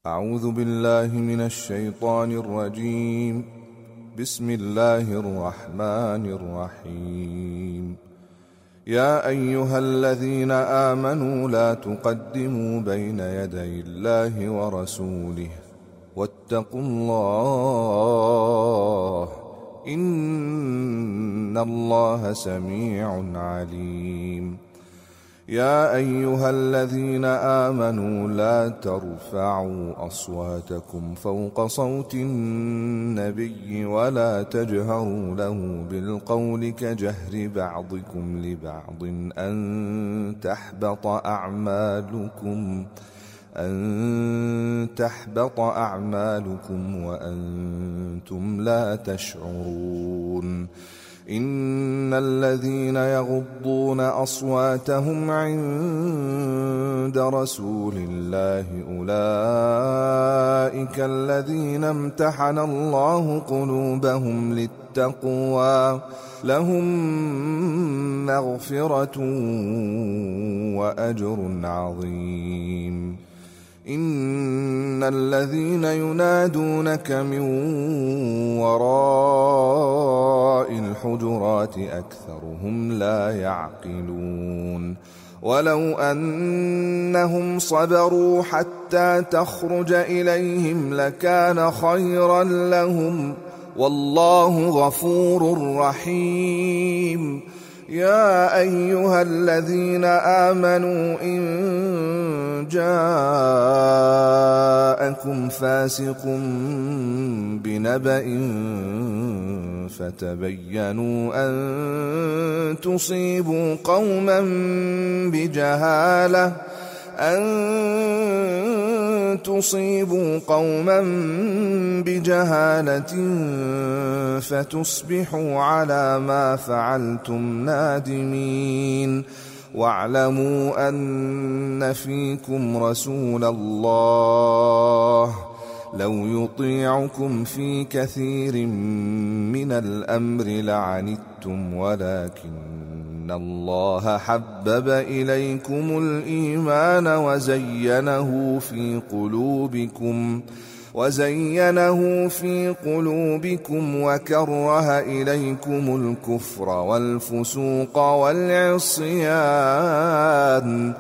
أعوذ بالله من الشيطان الرجيم. بسم الله الرحمن الرحيم. يا أيها الذين آمنوا لا تقدموا بين يدي الله ورسوله واتقوا الله إن الله سميع عليم. يا أيها الذين آمنوا لا ترفعوا أصواتكم فوق صوت النبي ولا تجهروا له بالقول كجهر بعضكم لبعض أن تحبط أعمالكم وأنتم لا تشعرون. إن الذين يغضون أصواتهم عند رسول الله أولئك الذين امتحن الله قلوبهم للتقوى لهم مغفرة وأجر عظيم. إن الذين ينادونك من وراء الحجرات أكثرهم لا يعقلون. ولو أنهم صبروا حتى تخرج إليهم لكان خيرا لهم والله غفور رحيم. يا أيها الذين آمنوا إن جاءكم فاسق بنبأ فتبينوا أن تصيبوا قوما بجهالة فتصبحوا على ما فعلتم نادمين. واعلموا أن فيكم رسول الله لو يطيعكم في كثير من الأمر لعنتم ولكن الله حبب إليكم الإيمان وزينه في قلوبكم وكره إليكم الكفر والفسوق والعصيان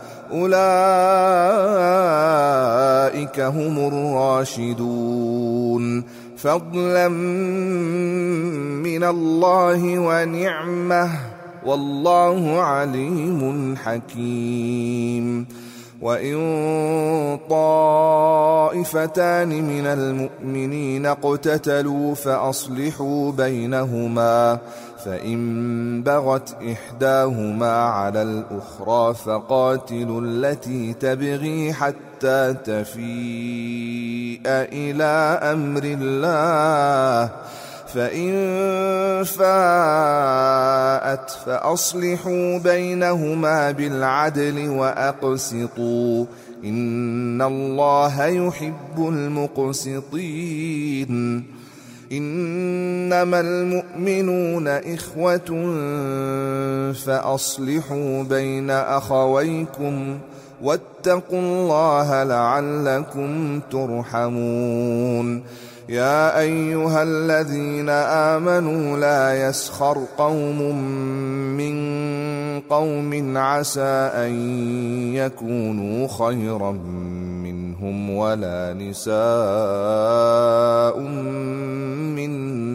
أولئك هم الراشدون فضلا من الله ونعمة والله عليم حكيم. وإن طائفتان من المؤمنين اقتتلوا فأصلحوا بينهما فإن بغت إحداهما على الأخرى فقاتلوا التي تبغي حتى تفيء إلى أمر الله فإن فاءت فأصلحوا بينهما بالعدل وأقسطوا إن الله يحب المقسطين. إنما المؤمنون إخوة فأصلحوا بين أخويكم واتقوا الله لعلكم ترحمون. يا أيها الذين آمنوا لا يسخر قوم من قوم عسى أن يكونوا خيرا منهم ولا نساء من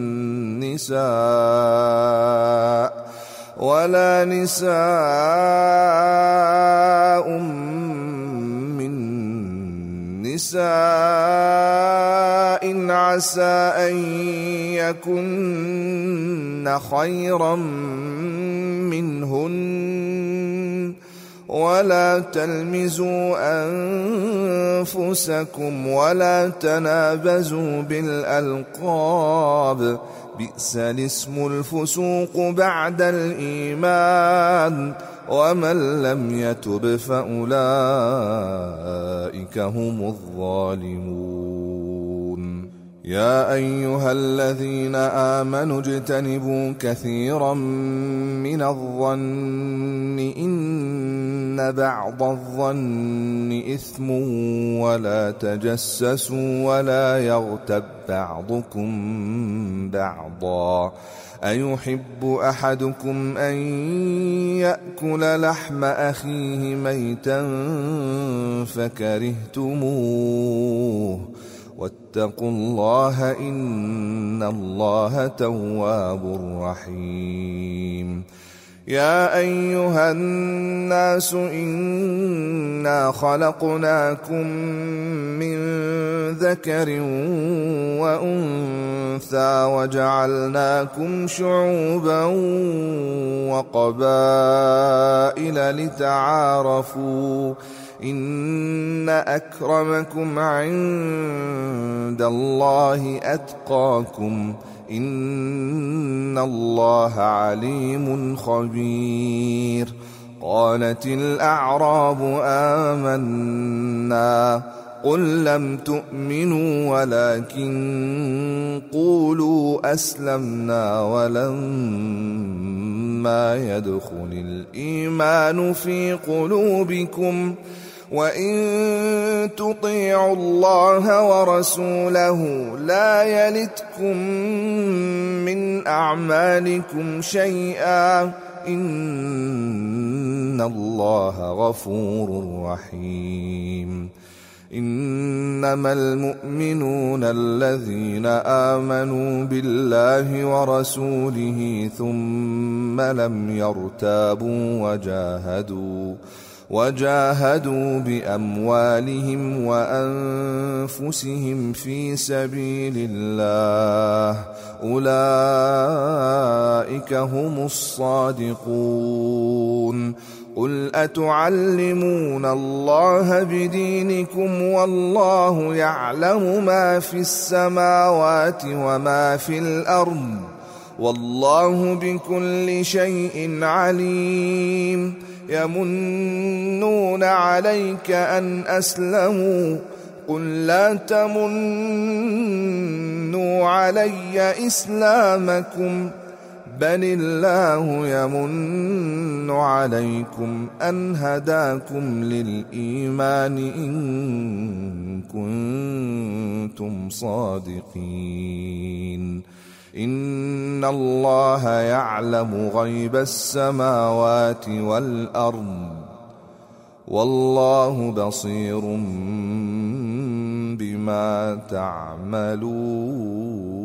نساء عسى أن يكن خيرا منهن ولا تلمزوا أنفسكم ولا تنابزوا بالألقاب بئس الاسم الفسوق بعد الإيمان ومن لم يتب فأولئك هم الظالمون. يا أيها الذين آمنوا اجتنبوا كثيرا من الظن إن بعض الظن إثم ولا تجسسوا ولا يغتب بعضكم بعضا أيحب أحدكم أن يأكل لحم أخيه ميتا فكرهتموه واتقوا الله إن الله تواب رحيم يا أيها الناس إنا خلقناكم من ذكر وأنثى وجعلناكم شعوبا وقبائل لتعارفوا إن أكرمكم عند الله أتقاكم إن الله عليم خبير قالت الأعراب آمنا قل لم تؤمنوا ولكن قولوا أسلمنا ولما يدخل الإيمان في قلوبكم وإن تطيعوا الله ورسوله لا يلتكم من أعمالكم شيئا إن الله غفور رحيم إنما المؤمنون الذين آمنوا بالله ورسوله ثم لم يرتابوا وجاهدوا بأموالهم وأنفسهم في سبيل الله أولئك هم الصادقون قل أتعلمون الله بدينكم والله يعلم ما في السماوات وما في الأرض والله بكل شيء عليم يمنون عليك أن أسلموا قل لا تمنوا علي إسلامكم بل الله يمن عليكم أن هداكم للإيمان إن كنتم صادقين إن الله يعلم غيب السماوات والأرض والله بصير بما تعملون